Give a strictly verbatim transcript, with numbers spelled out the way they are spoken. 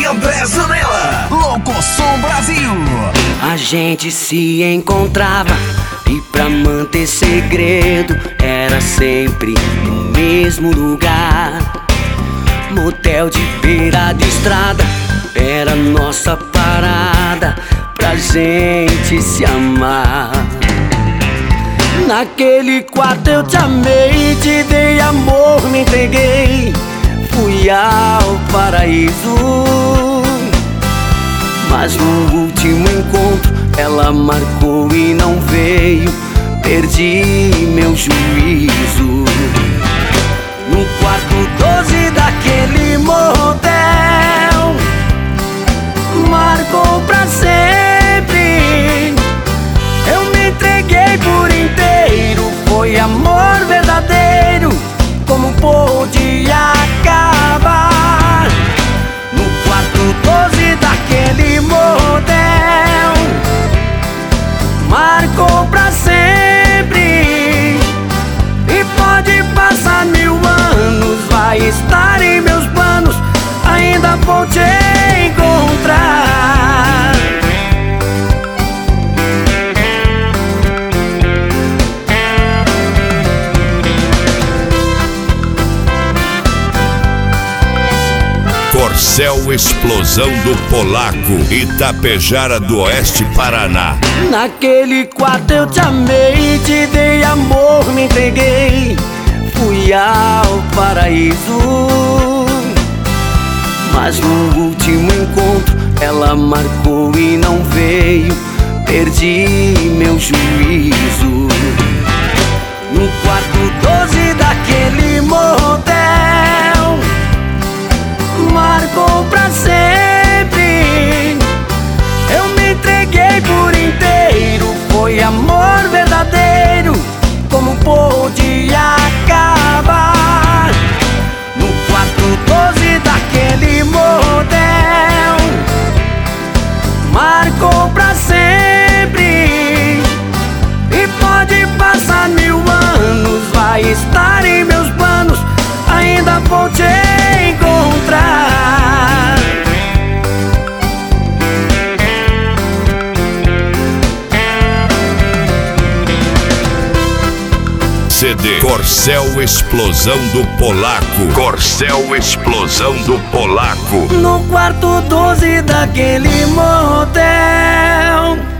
André Zanella, Locosom Brasil. A gente se encontrava e pra manter segredo era sempre no mesmo lugar. Motel de beira de estrada era nossa parada pra gente se amar. Naquele quarto eu te amei, te dei amor, me entreguei, fui ao paraíso. Mas no último encontro ela marcou e não veio, perdi meu juízo. No quarto doze daquele motel, marcou pra sempre. Eu me entreguei por inteiro, foi amor verdadeiro. Como pôde acabar? No quarto doze daquele motel, marcou pra sempre. E pode passar mil anos, vai estar em meus planos, ainda vou te encontrar. Corcel Explosão do Polaco, Itapejara do Oeste, Paraná. Naquele quarto eu te amei, te dei amor, me entreguei, fui ao paraíso. Mas no último encontro ela marcou e não veio, perdi meu juízo. No quarto doze daquele motel, marcou pra sempre. Eu me entreguei por inteiro, foi amor verdadeiro. Como pôde acabar? No quarto doze daquele motel, marcou pra sempre. E pode passar mil anos, vai estar em meus planos, ainda vou te encontrar. C D Corcel Explosão do Polaco. Corcel Explosão do Polaco. No quarto doze daquele motel,